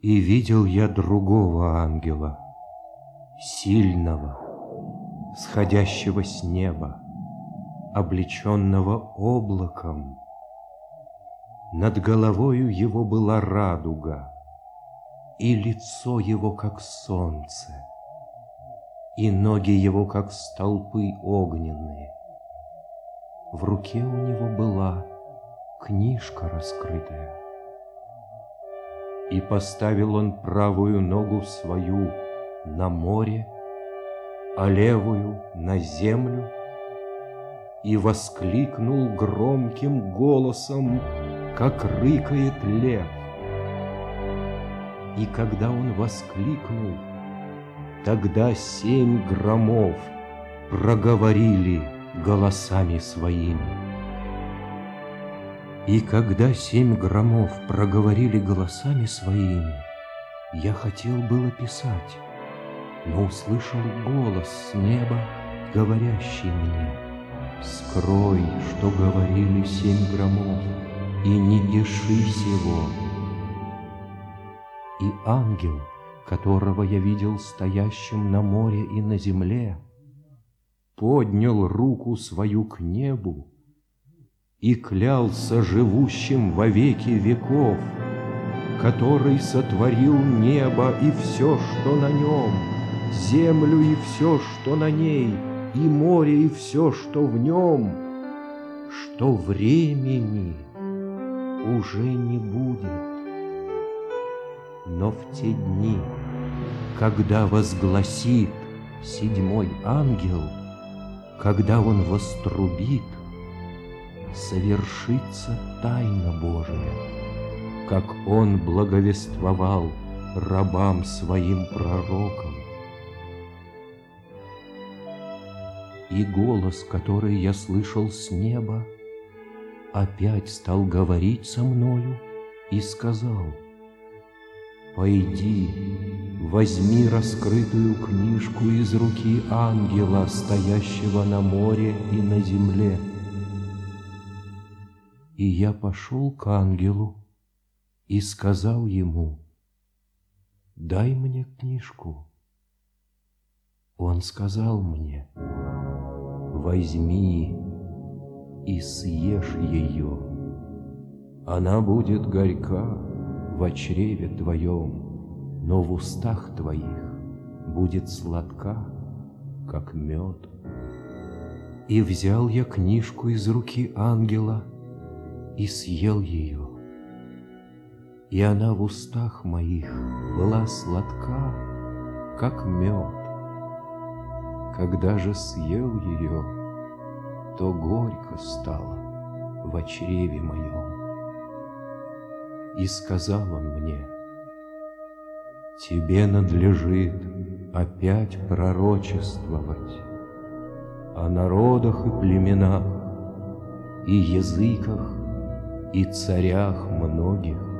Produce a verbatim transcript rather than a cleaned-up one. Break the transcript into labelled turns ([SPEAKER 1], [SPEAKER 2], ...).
[SPEAKER 1] И видел я другого ангела, сильного, сходящего с неба, облеченного облаком. Над головою его была радуга, и лицо его, как солнце, и ноги его, как столпы огненные. В руке у него была книжка раскрытая. И поставил он правую ногу свою на море, а левую на землю, и воскликнул громким голосом, как рыкает лев. И когда он воскликнул, тогда семь громов проговорили голосами своими. И когда семь громов проговорили голосами своими, я хотел было писать, но услышал голос с неба, говорящий мне: «Скрой, что говорили семь громов, и не пиши сего». И ангел, которого я видел стоящим на море и на земле, поднял руку свою к небу и клялся живущим во веки веков, который сотворил небо и все, что на нем, землю и все, что на ней, и море и все, что в нем, что времени уже не будет. Но в те дни, когда возгласит седьмой ангел, когда он вострубит, совершится тайна Божия, как он благовествовал рабам своим пророкам. И голос, который я слышал с неба, опять стал говорить со мною и сказал: «Пойди, возьми раскрытую книжку из руки ангела, стоящего на море и на земле». И я пошел к ангелу и сказал ему: «Дай мне книжку». Он сказал мне: «Возьми и съешь ее. Она будет горька в чреве твоем, но в устах твоих будет сладка, как мед». И взял я книжку из руки ангела и съел ее, и она в устах моих была сладка, как мед. Когда же съел ее, то горько стало во чреве моем. И сказал он мне: «Тебе надлежит опять пророчествовать о народах и племенах, и языках, и царях многих,